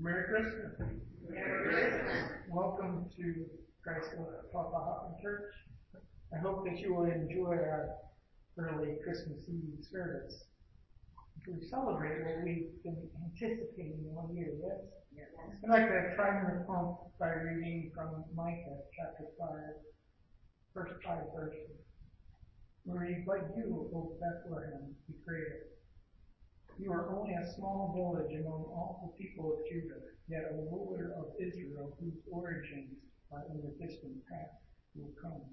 Merry Christmas. Merry Christmas. Welcome to Christ Papa Hoffman Church. I hope that you will enjoy our early Christmas Eve service. We celebrate what we've been anticipating all year, yes? I'd like to prime the pump by reading from Micah chapter 5, first 5 verses. We read, "But you, O Bethlehem, be greater. You are only a small village among all the people of Judah, yet a ruler of Israel whose origins are in the distant past will come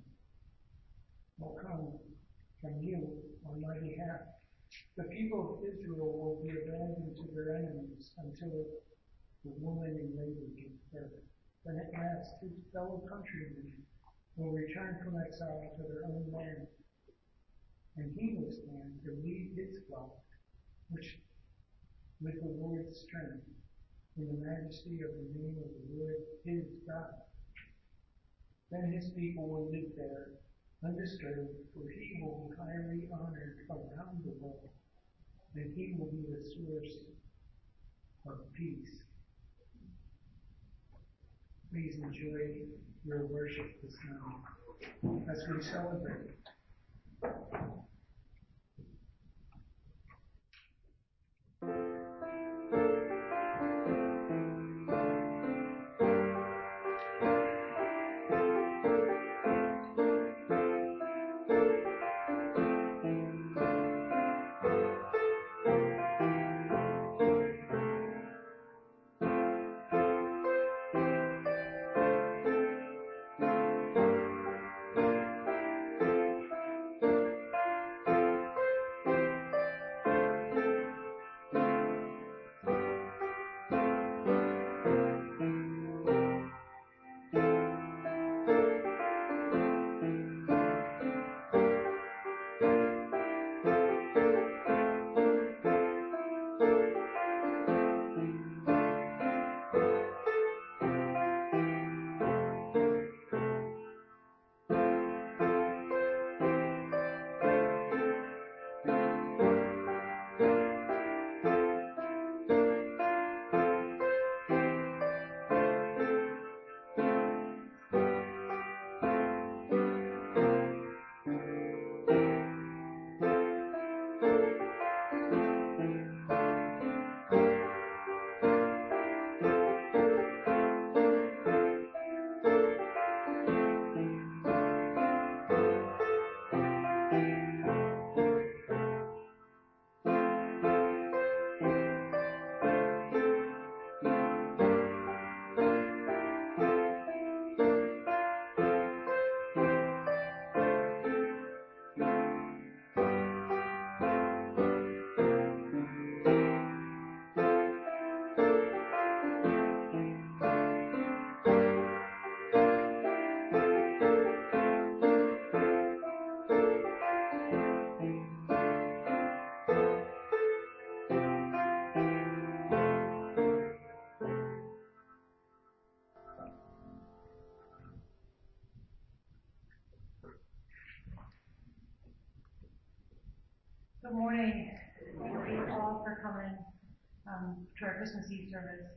from you on my behalf. The people of Israel will be abandoned to their enemies until the woman in labor gives birth. Then at last his fellow countrymen will return from exile to their own land, and he will stand to lead his flock, which with the Lord's strength, in the majesty of the name of the Lord his God. Then his people will live there, undisturbed, for he will be highly honored around the world, and he will be the source of peace." Please enjoy your worship this morning as we celebrate. Good morning. Thank you all for coming to our Christmas Eve service.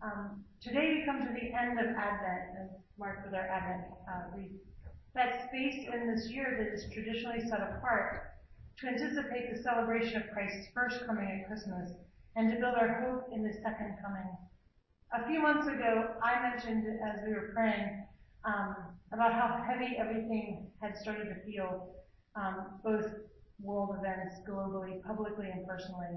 Today we come to the end of Advent, and marked with our Advent wreath. That space in this year that is traditionally set apart to anticipate the celebration of Christ's first coming at Christmas and to build our hope in his second coming. A few months ago, I mentioned as we were praying about how heavy everything had started to feel, both world events globally, publicly, and personally.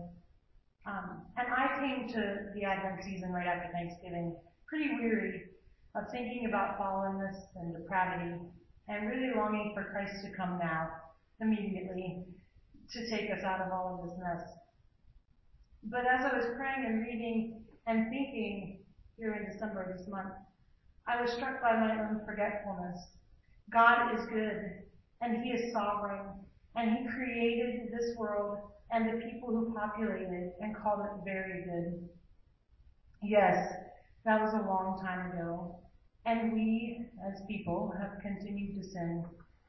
And I came to the Advent season right after Thanksgiving pretty weary of thinking about fallenness and depravity and really longing for Christ to come now, immediately, to take us out of all of this mess. But as I was praying and reading and thinking here in December of this month, I was struck by my own forgetfulness. God is good, and he is sovereign, and he created this world and the people who populate it and called it very good. Yes, that was a long time ago, and we, as people, have continued to sin.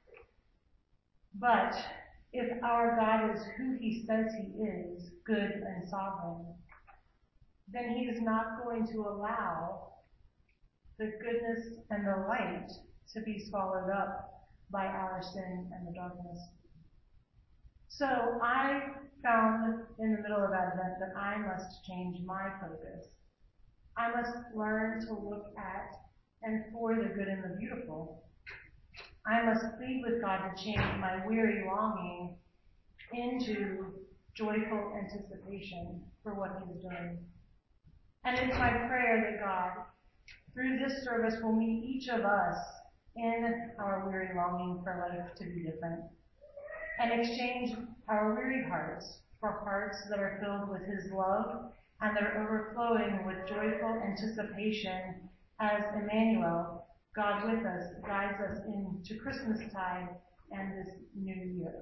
But if our God is who he says he is, good and sovereign, then he is not going to allow the goodness and the light to be swallowed up by our sin and the darkness. So I found in the middle of Advent that I must change my focus. I must learn to look at and for the good and the beautiful. I must plead with God to change my weary longing into joyful anticipation for what He is doing. And it's my prayer that God, through this service, will meet each of us in our weary longing for life to be different, and exchange our weary hearts for hearts that are filled with His love and that are overflowing with joyful anticipation as Emmanuel, God with us, guides us into Christmastide and this new year.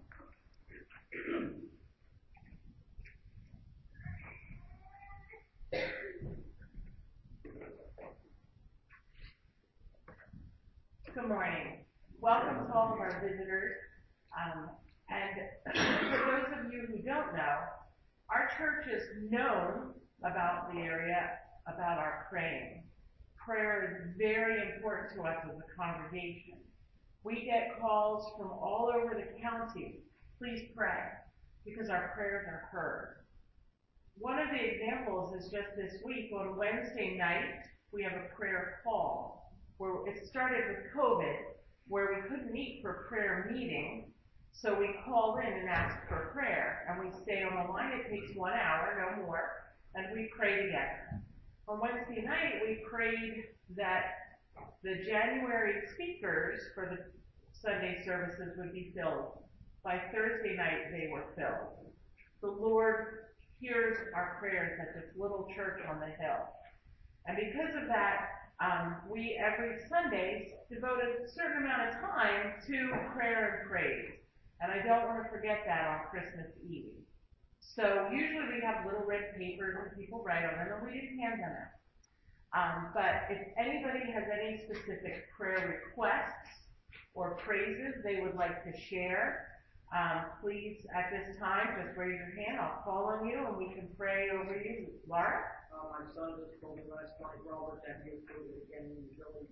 Good morning. Welcome to all of our visitors. And for those of you who don't know, our church is known about the area, about our praying. Prayer is very important to us as a congregation. We get calls from all over the county, please pray, because our prayers are heard. One of the examples is just this week on Wednesday night, we have a prayer call where it started with COVID, where we couldn't meet for prayer meeting. So we call in and ask for prayer, and we stay on the line. It takes 1 hour, no more, and we pray together. On Wednesday night, we prayed that the January speakers for the Sunday services would be filled. By Thursday night, they were filled. The Lord hears our prayers at this little church on the hill. And because of that, we every Sunday devote a certain amount of time to prayer and praise. And I don't want to forget that on Christmas Eve. So usually we have little red papers and people write on them, and we didn't hand them out. But if anybody has any specific prayer requests or praises they would like to share, please at this time just raise your hand. I'll call on you and we can pray over you. Laura? My son just told me last night, Robert, that he was COVID again. He was really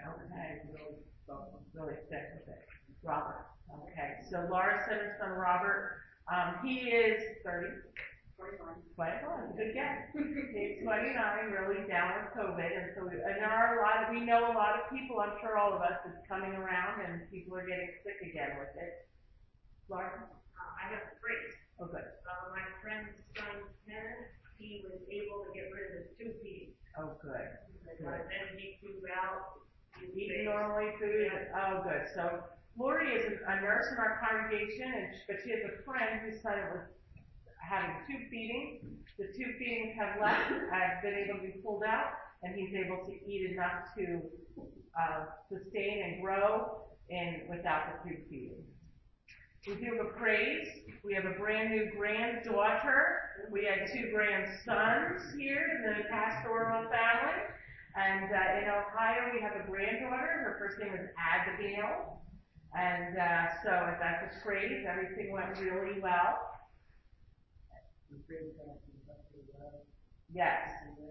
Really sick with it. Robert. Okay, so Laura sent her son Robert. He is 30. 29. 21, good guess. He's 29, really down with COVID, and so we know a lot of people. I'm sure all of us is coming around, and people are getting sick again with it. Laura, I have three. oh good. My friend's son, Ken, he was able to get rid of his tube feeding. Oh good. Then he flew out. Eating normally food. Yeah. Oh good. So Lori is a nurse in our congregation, but she has a friend whose son was having tube feeding. The tube feedings have left, been able to be pulled out, and he's able to eat enough to sustain and grow without the tube feeding. We do have a praise. We have a brand new granddaughter. We had 2 grandsons here in the pastoral family. And in Ohio, we have a granddaughter. Her first name is Abigail. And so that's a praise. Everything went really well. Yes.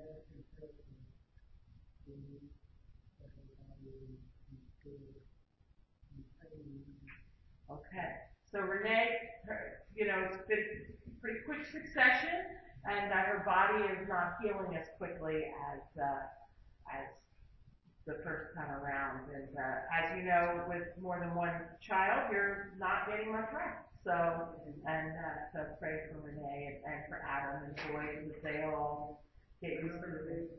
Okay. So Renee, it's been pretty quick succession, and her body is not healing as quickly as the first time around. And as you know, with more than one child, you're not getting much rest. So pray for Renee and for Adam and the boys as they all get used to it.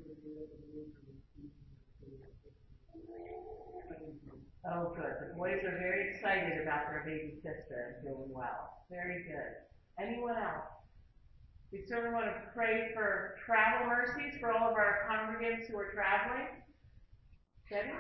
Oh, good. The boys are very excited about their baby sister and doing well. Very good. Anyone else? We certainly want to pray for travel mercies for all of our congregants who are traveling. Debbie?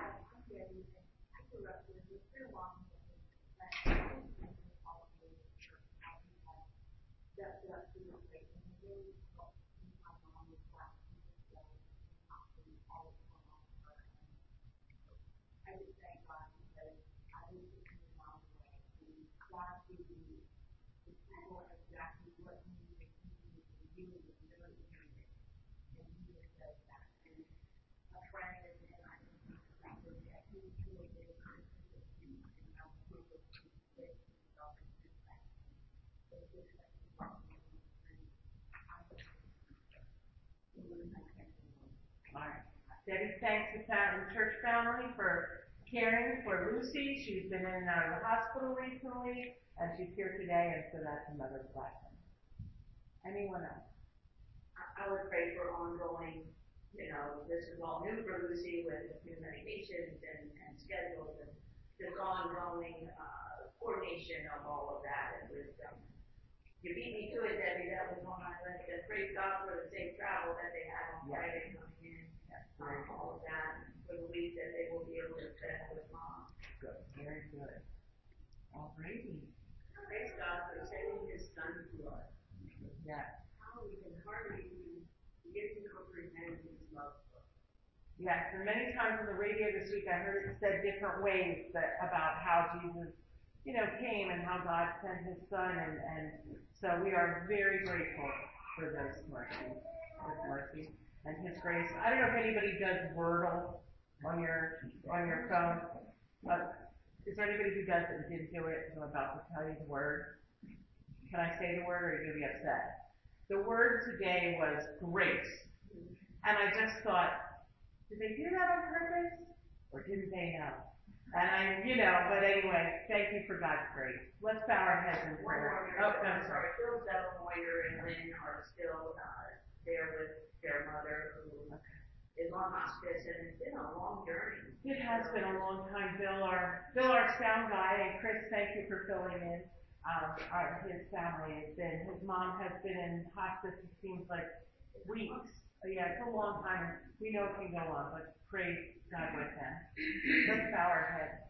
All right. Debbie thanks the church family for caring for Lucy. She's been in and out of the hospital recently, and she's here today, and so that's another blessing. Anyone else? I would pray for ongoing, this is all new for Lucy with new medications and schedules and just ongoing, coordination of all of that and wisdom. You beat me to it, Debbie. That was on my list. And praise God for the safe travel that they had on Friday coming in. All of that for the week that they will be able to spend with Mom. Good. Very good. All righty. Praise God for sending His Son to us. Yeah. How we can hardly begin to comprehend His love for us. Yes, and many times on the radio this week I heard it said different ways about how Jesus, came and how God sent His Son, and so we are very grateful for those mercies, His mercy and His grace. I don't know if anybody does Wordle on your phone, but is there anybody who does it and didn't do it? I'm about to tell you the word. Can I say the word, or are you going to be upset? The word today was grace, and I just thought, did they do that on purpose, or didn't they know? And but anyway, thank you for God's grace. Let's bow our heads in prayer. I'm sorry. Phil Zettlemoyer and Lynn are still there with their mother who is on hospice, and it's been a long journey. It has been a long time. Bill, our sound guy, and Chris, thank you for filling in. His family his mom has been in hospice, it seems like weeks. Yeah, it's a long time. We know it can go on, but praise God with them. Let's bow our heads.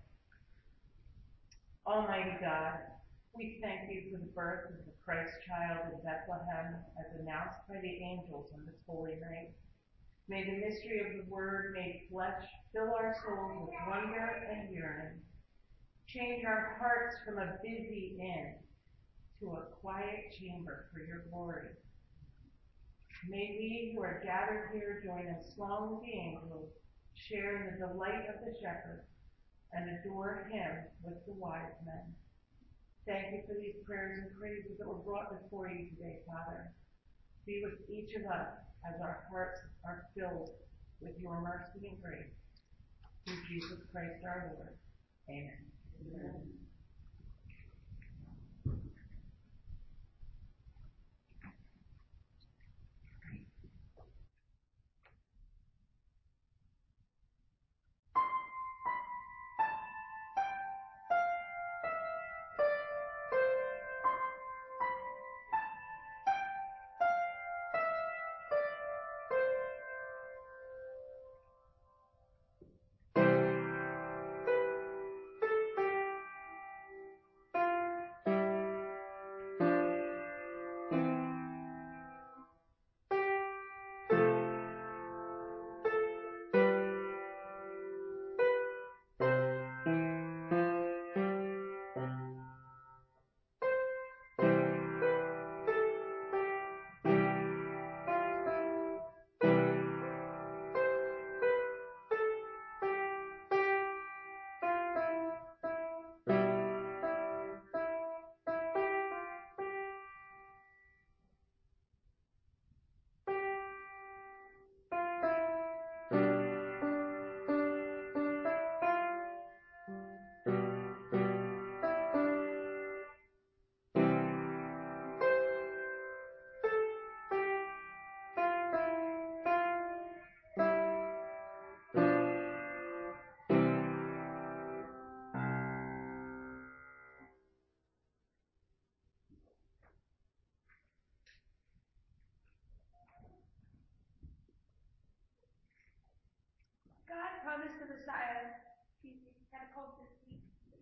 Almighty God, we thank you for the birth of the Christ child in Bethlehem as announced by the angels on this holy night. May the mystery of the Word made flesh fill our souls with wonder and yearning. Change our hearts from a busy inn to a quiet chamber for your glory. May we who are gathered here join in song with the angels, share in the delight of the shepherd, and adore Him with the wise men. Thank you for these prayers and praises that were brought before you today, Father. Be with each of us as our hearts are filled with your mercy and grace. Through Jesus Christ our Lord. Amen. Amen. God promised the Messiah, had a cold this week,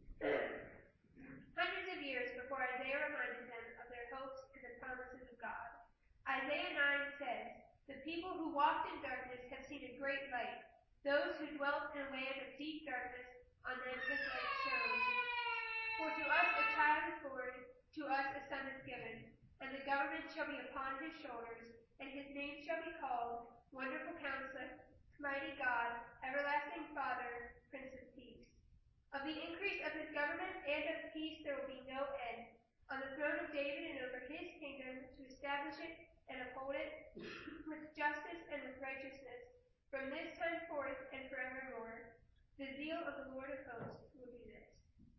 hundreds of years before Isaiah reminded them of their hopes and the promises of God. Isaiah 9 says, "The people who walked in darkness have seen a great light. Those who dwelt in a land of deep darkness, on them His light shone. For to us a child is born, to us a son is given, and the government shall be upon His shoulders, and His name shall be called Wonderful Counselor, Mighty God, Everlasting Father, Prince of Peace. Of the increase of His government and of peace there will be no end, on the throne of David and over his kingdom, to establish it and uphold it with justice and with righteousness from this time forth and forevermore. The zeal of the Lord of hosts will do this.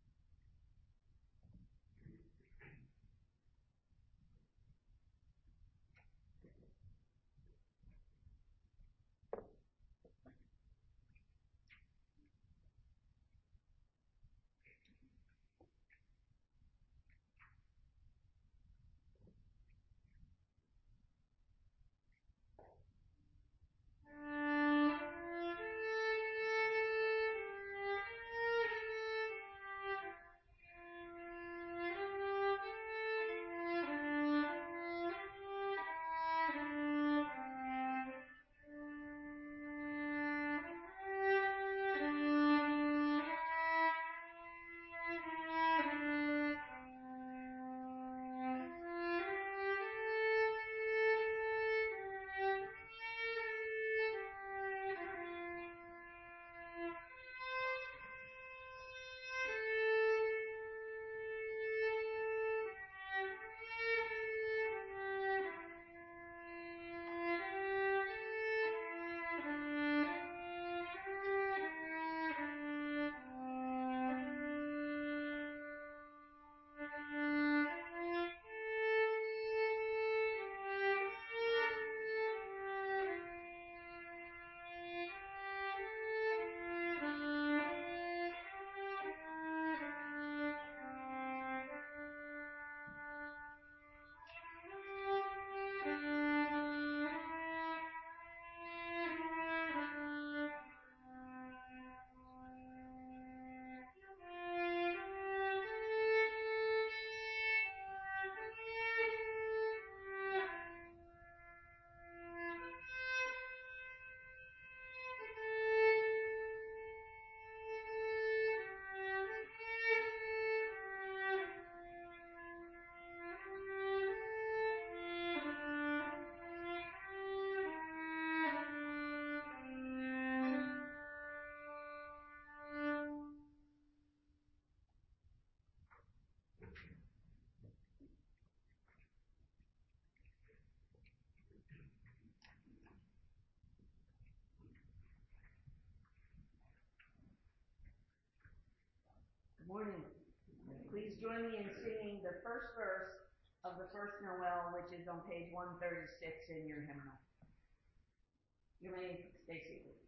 Good morning. Please join me in singing the first verse of the first Noel, which is on page 136 in your hymnal. You may stay seated.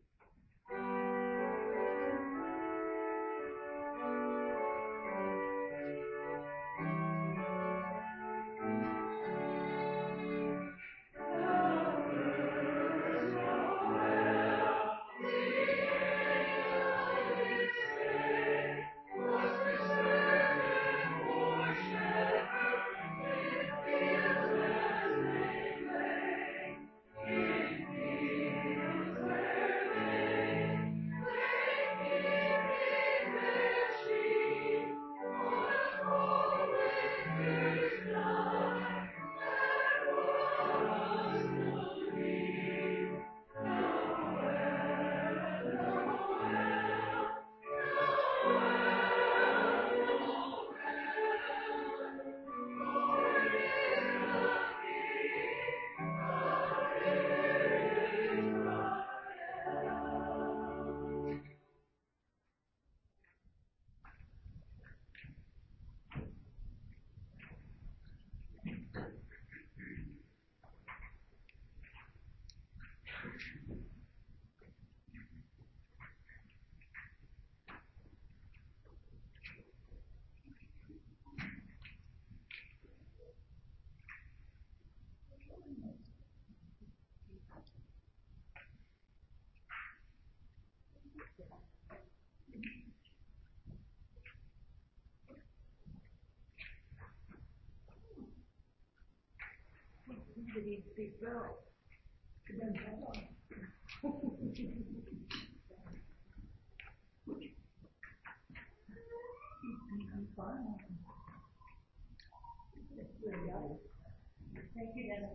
Thank you, Dennis.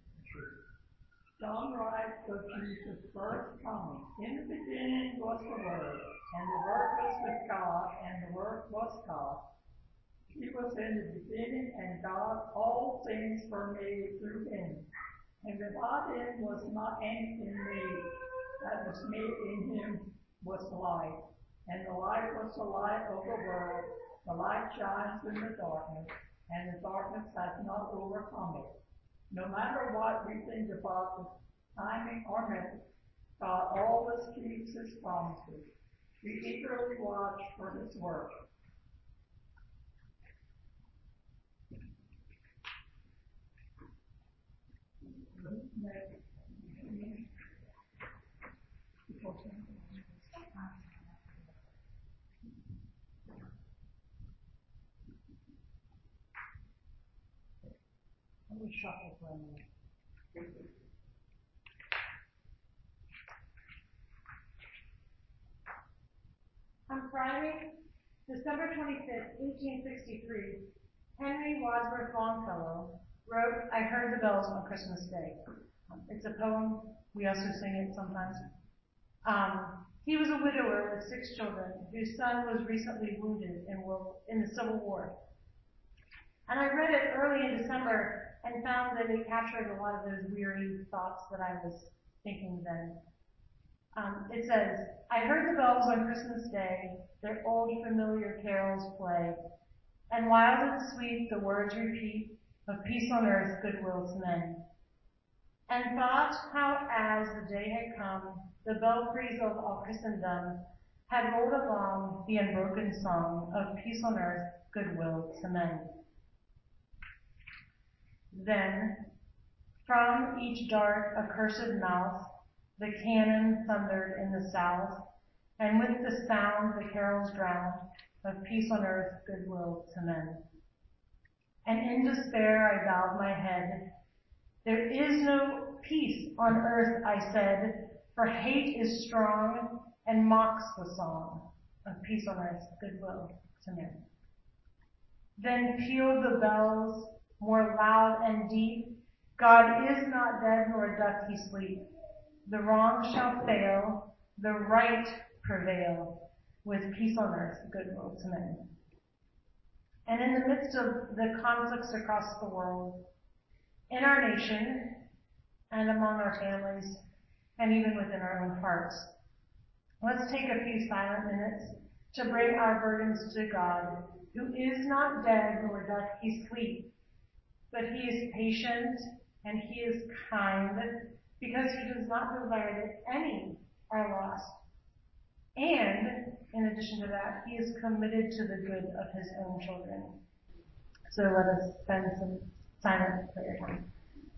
John writes of Jesus' first coming. In the beginning was the Word, and the Word was with God, and the Word was God. He was in the beginning, and God, all things were made through him. And without him was not anything made that was made. In him was life, and the light was the light of the world. The light shines in the darkness, and the darkness has not overcome it. No matter what we think about the timing or method, God always keeps his promises. We eagerly watch for his work. Let me shuffle for a minute. On Friday, December 25th, 1863, Henry Wadsworth Longfellow wrote, "I Heard the Bells on Christmas Day." It's a poem. We also sing it sometimes. He was a widower with 6 children whose son was recently wounded in the Civil War. And I read it early in December and found that it captured a lot of those weary thoughts that I was thinking then. It says, "I heard the bells on Christmas Day, their old familiar carols play, and wild and sweet the words repeat of peace on earth, goodwill to men. And thought how as the day had come, the belfries of all Christendom had rolled along the unbroken song of peace on earth, goodwill to men. Then, from each dark, accursed mouth, the cannon thundered in the south, and with the sound the carols drowned of peace on earth, goodwill to men. And in despair I bowed my head. There is no peace on earth, I said, for hate is strong and mocks the song of peace on earth, goodwill to men. Then pealed the bells more loud and deep. God is not dead, nor doth he sleep. The wrong shall fail, the right prevail, with peace on earth, goodwill to men." And in the midst of the conflicts across the world, in our nation, and among our families, and even within our own hearts, let's take a few silent minutes to bring our burdens to God, who is not dead, nor doth he sleep, but he is patient and he is kind, because he does not desire that any are lost. And, in addition to that, he is committed to the good of his own children. So let us spend some silent prayer time.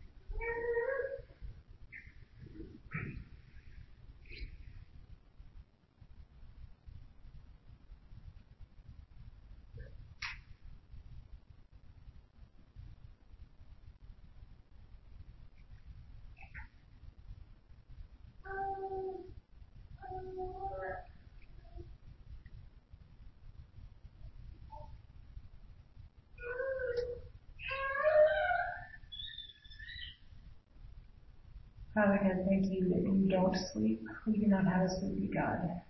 Father God, thank you that you don't sleep. We do not have a sleepy God.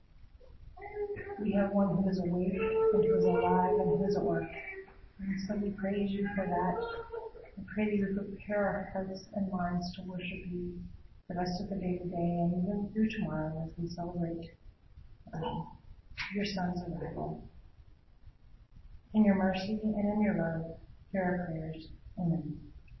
We have one who is awake, and who is alive, and who is at work. And so we praise you for that. We pray that you prepare our hearts and minds to worship you the rest of the day today, and even through tomorrow as we celebrate your Son's arrival. In your mercy and in your love, hear our prayers. Amen.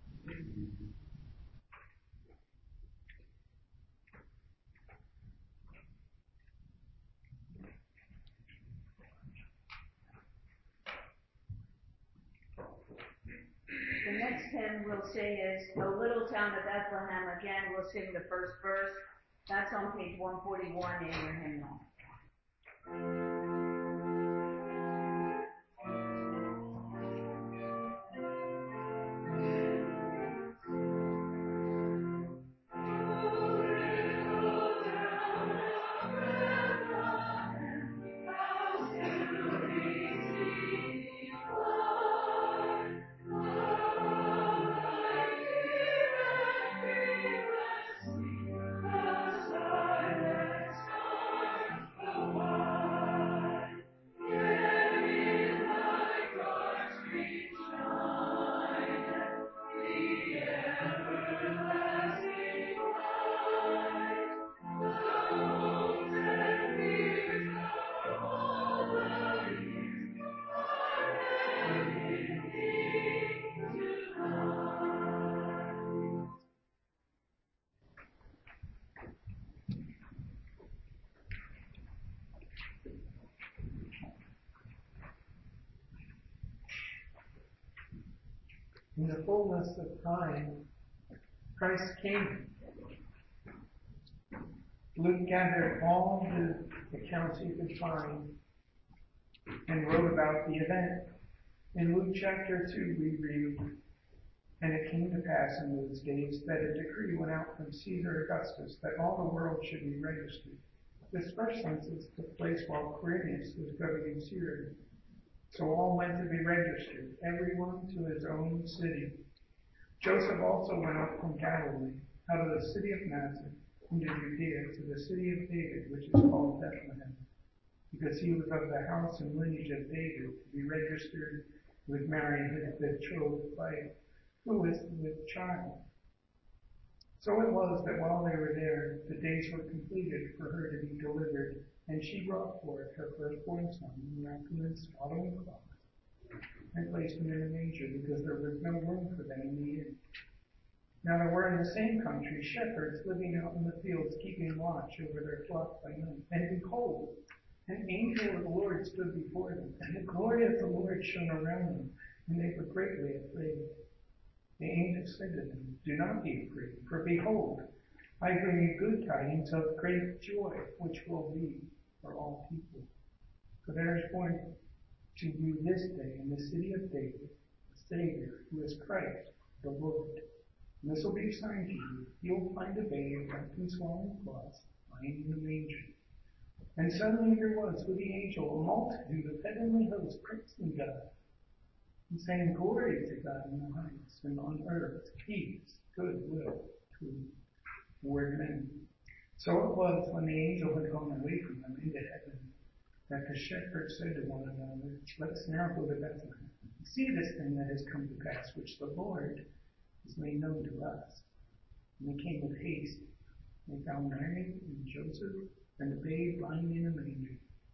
The next hymn we'll sing is "O Little Town of Bethlehem." Again, we'll sing the first verse. That's on page 141 in your hymnal. In the fullness of time, Christ came. Luke gathered all the accounts he could find and wrote about the event. In Luke chapter 2 we read, "And it came to pass in those days that a decree went out from Caesar Augustus that all the world should be registered." This first census took place while Quirinius was governing Syria. So all went to be registered, everyone to his own city. Joseph also went up from Galilee, out of the city of Nazareth, into Judea, to the city of David, which is called Bethlehem, because he was of the house and lineage of David, to be registered with Mary, his betrothed wife, who was with child. So it was that while they were there, the days were completed for her to be delivered, and she brought forth her firstborn son, and wrapped him in swaddling cloths, and placed him in a manger, because there was no room for them in the inn. Now there were in the same country shepherds living out in the fields, keeping watch over their flock by night. And behold, an angel of the Lord stood before them, and the glory of the Lord shone around them, and they were greatly afraid. The angel said to them, "Do not be afraid, for behold, I bring you good tidings of great joy, which will be for all people. For there is born to you this day in the city of David a Savior, who is Christ the Lord. And this will be a sign to you. You'll find a babe wrapped in swaddling cloths, lying in a manger." And suddenly there was with the angel a multitude of heavenly hosts praising God, and saying, "Glory to God in the highest, and on earth peace, goodwill toward men." So it was, when the angel had gone away from them into heaven, that the shepherds said to one another, "Let us now go to Bethlehem, and see this thing that has come to pass, which the Lord has made known to us." And they came with haste. They found Mary and Joseph and the babe lying in a manger.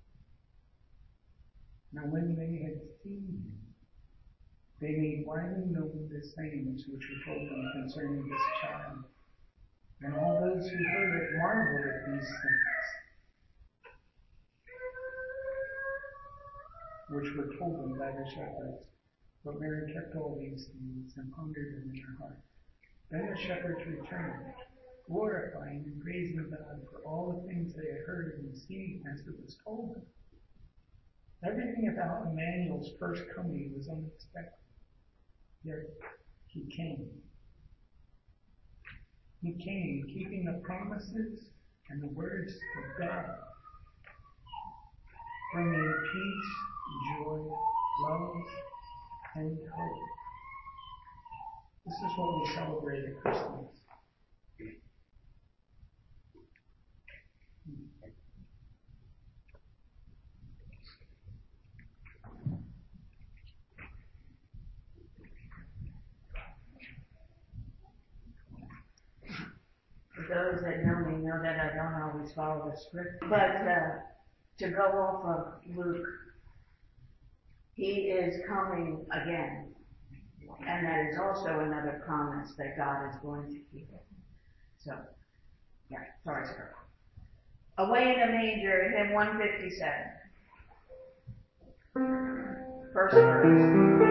Now when they had seen him, they made widely known the sayings which were told them concerning this child. And all those who heard it marveled at these things, which were told them by the shepherds. But Mary kept all these things and pondered them in her heart. Then the shepherds returned, glorifying and praising God for all the things they had heard and seen as it was told them. Everything about Emmanuel's first coming was unexpected, yet he came. He came, keeping the promises and the words of God, bringing peace, joy, love, and hope. This is what we celebrate at Christmas. For those that know me know that I don't always follow the script, but to go off of Luke, he is coming again. And that is also another promise that God is going to keep. So, yeah, sorry, sir. Away in a Manger, hymn 157. First verse.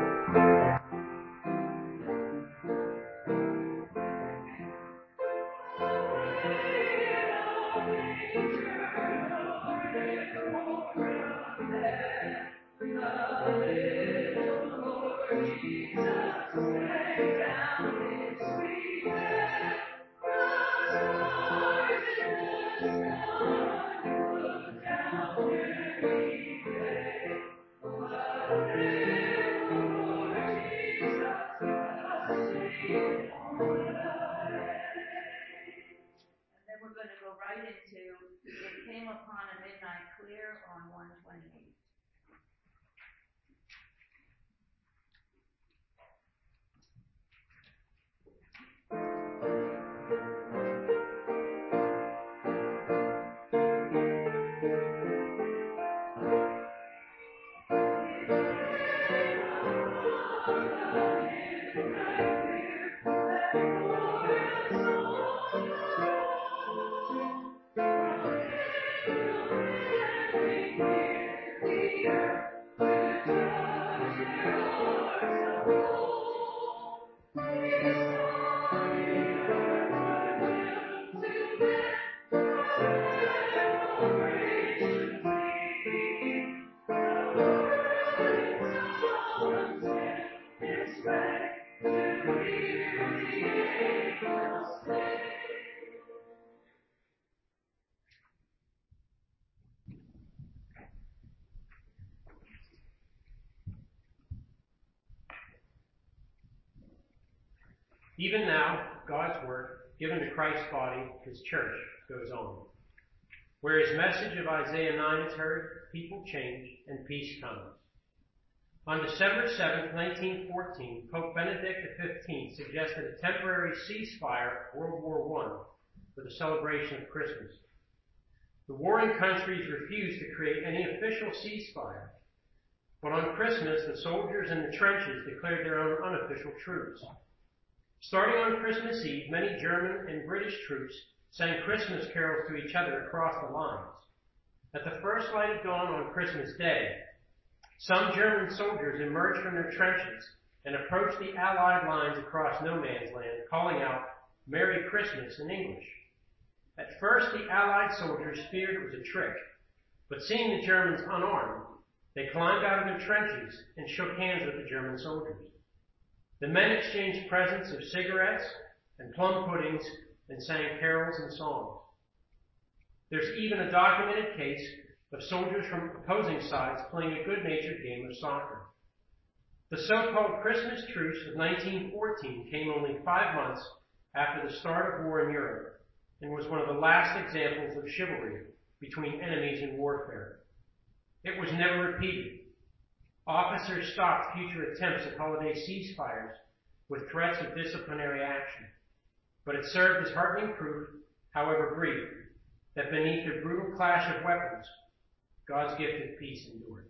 It came upon a midnight clear on 128. Thank you. Even now, God's work, given to Christ's body, his church, goes on. Where his message of Isaiah 9 is heard, people change and peace comes. On December 7, 1914, Pope Benedict XV suggested a temporary ceasefire of World War I for the celebration of Christmas. The warring countries refused to create any official ceasefire, but on Christmas, the soldiers in the trenches declared their own unofficial truce. Starting on Christmas Eve, many German and British troops sang Christmas carols to each other across the lines. At the first light of dawn on Christmas Day, some German soldiers emerged from their trenches and approached the Allied lines across no man's land, calling out, "Merry Christmas" in English. At first, the Allied soldiers feared it was a trick, but seeing the Germans unarmed, they climbed out of their trenches and shook hands with the German soldiers. The men exchanged presents of cigarettes and plum puddings and sang carols and songs. There's even a documented case of soldiers from opposing sides playing a good-natured game of soccer. The so-called Christmas truce of 1914 came only 5 months after the start of war in Europe and was one of the last examples of chivalry between enemies in warfare. It was never repeated. Officers stopped future attempts at holiday ceasefires with threats of disciplinary action. But it served as heartening proof, however brief, that beneath the brutal clash of weapons, God's gift of peace endured.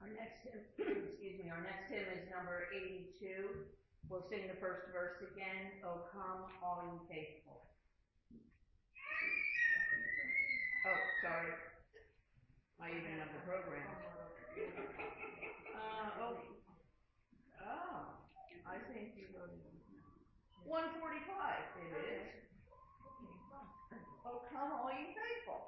Our next hymn, our next hymn is number 82. We'll sing the first verse again. O come, all you faithful. Oh, sorry. I even have the program. I think you go to 145. It is. Oh, come, all you faithful.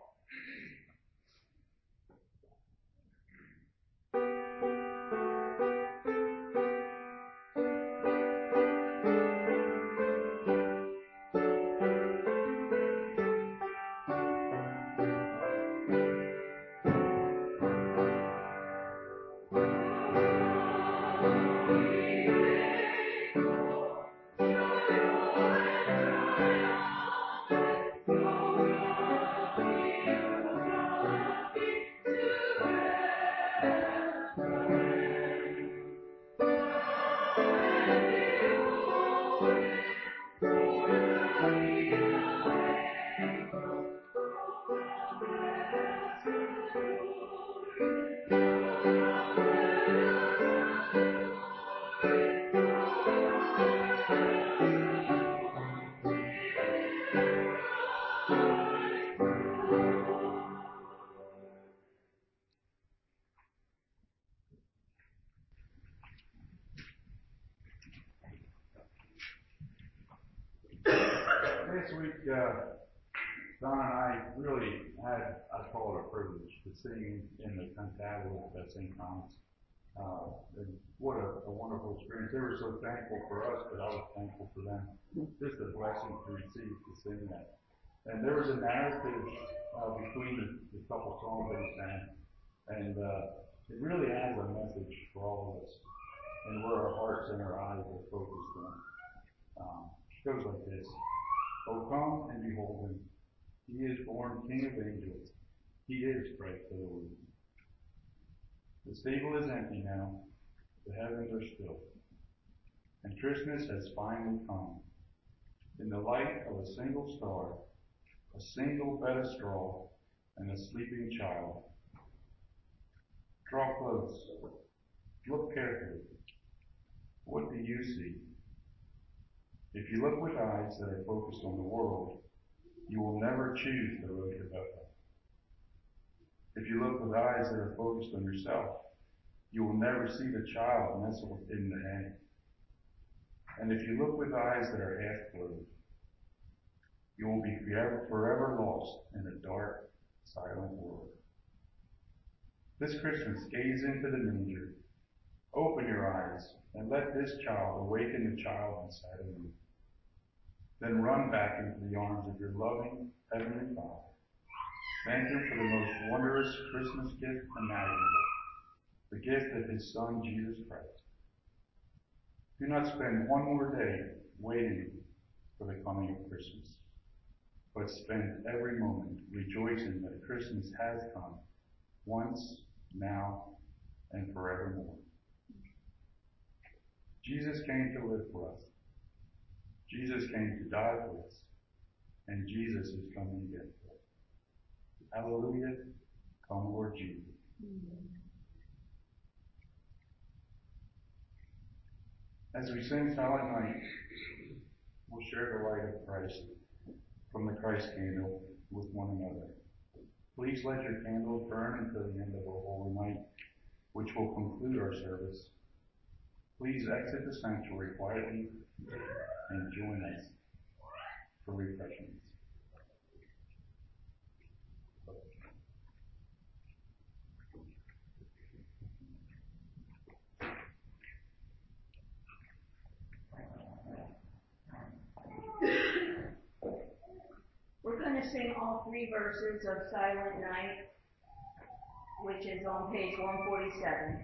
This week, Don and I really had, I call it a privilege, to sing in the cantate at St. Thomas. And what a wonderful experience. They were so thankful for us, but I was thankful for them. Just a blessing to receive to sing that. And there was a narrative between the couple songs they sang, and it really has a message for all of us, and where our hearts and our eyes are focused on. It goes like this. O come and behold him. He is born King of angels. He is Christ the Lord. The stable is empty now. The heavens are still. And Christmas has finally come. In the light of a single star, a single bed of straw, and a sleeping child. Draw close. Look carefully. What do you see? If you look with eyes that are focused on the world, you will never choose the road to Bethel. If you look with eyes that are focused on yourself, you will never see the child nestled in the hay. And if you look with eyes that are half-closed, you will be forever lost in a dark, silent world. This Christmas, gaze into the manger. Open your eyes and let this child awaken the child inside of you. Then run back into the arms of your loving Heavenly Father. Thank Him for the most wondrous Christmas gift imaginable, the gift of His Son, Jesus Christ. Do not spend one more day waiting for the coming of Christmas, but spend every moment rejoicing that Christmas has come once, now, and forevermore. Jesus came to live for us. Jesus came to die for us. And Jesus is coming again for us. Hallelujah. Come, Lord Jesus. As we sing Silent Night, we'll share the light of Christ from the Christ candle with one another. Please let your candles burn until the end of the Holy Night, which will conclude our service. Please exit the sanctuary quietly and join us for refreshments. We're going to sing all three verses of Silent Night, which is on page 147.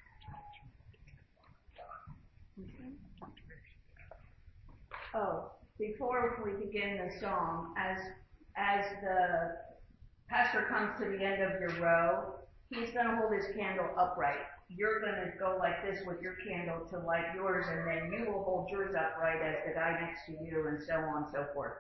Oh, before we begin the song, as the pastor comes to the end of your row, he's going to hold his candle upright. You're going to go like this with your candle to light yours, and then you will hold yours upright as the guy next to you, and so on and so forth.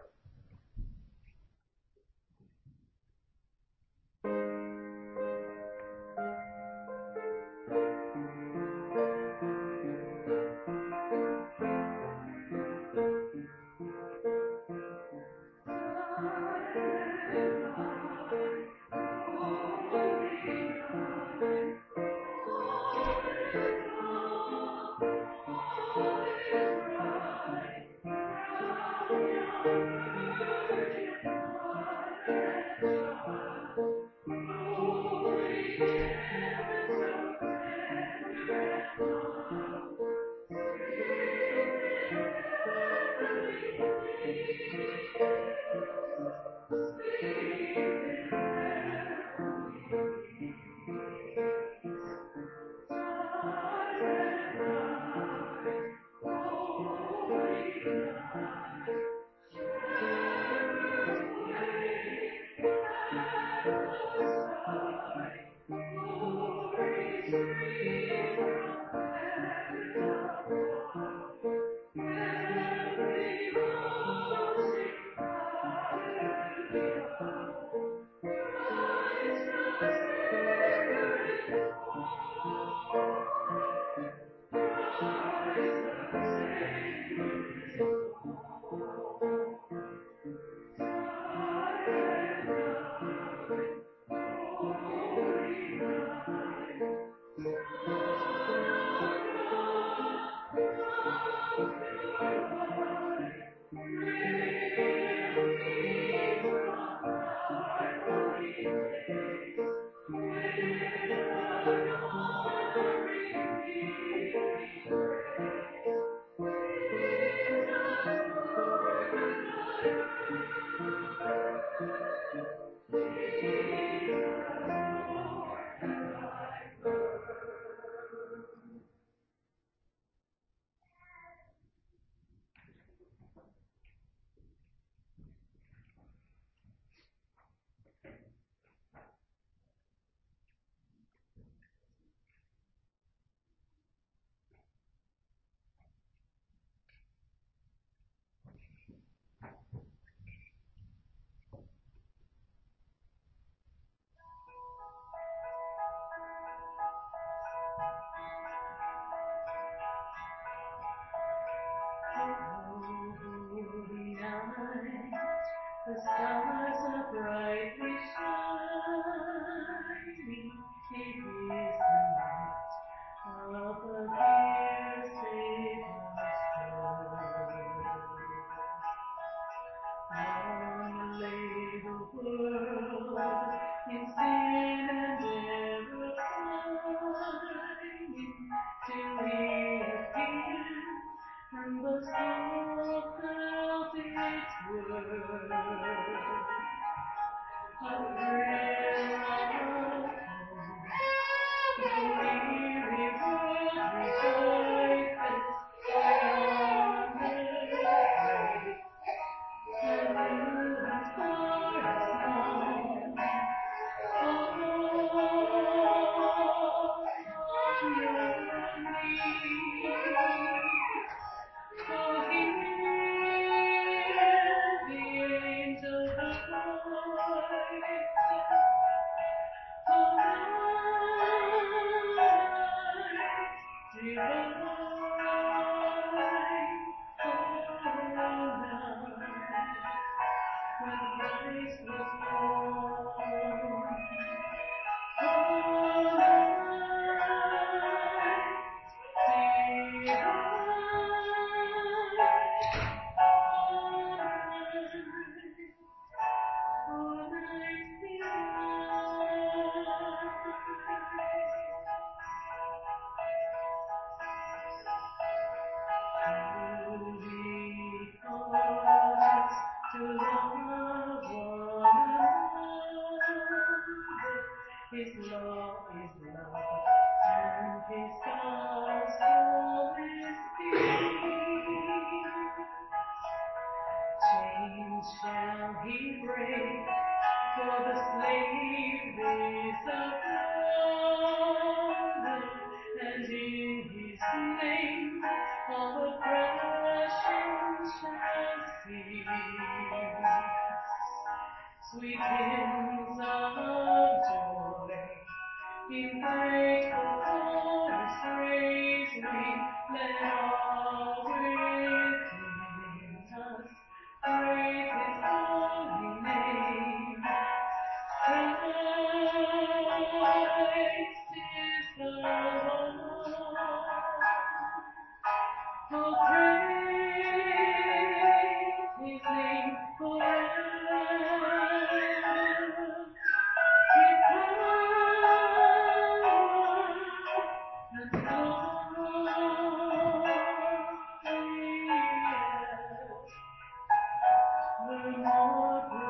Holy night, the stars are brightly shining. It is the night of the dear Savior's birth. Long lay the world in sin and error pining, till He appeared, and the soul felt its worth. A thrill of hope, the weary world rejoices, yonder breaks the new and glorious morn. Fall on your knees, for hear the angel voice of night divine. When Christ was born, oh night to love one another. His law is love, and His gospel is peace. Chains shall He break, for the slave is a brother, and in His name all oppression shall cease. Sweet hymns of joy in grateful chorus raise we, let all within us praise His holy name. Christ is the Lord. Oh, praise His name forever. Give power and glory, the more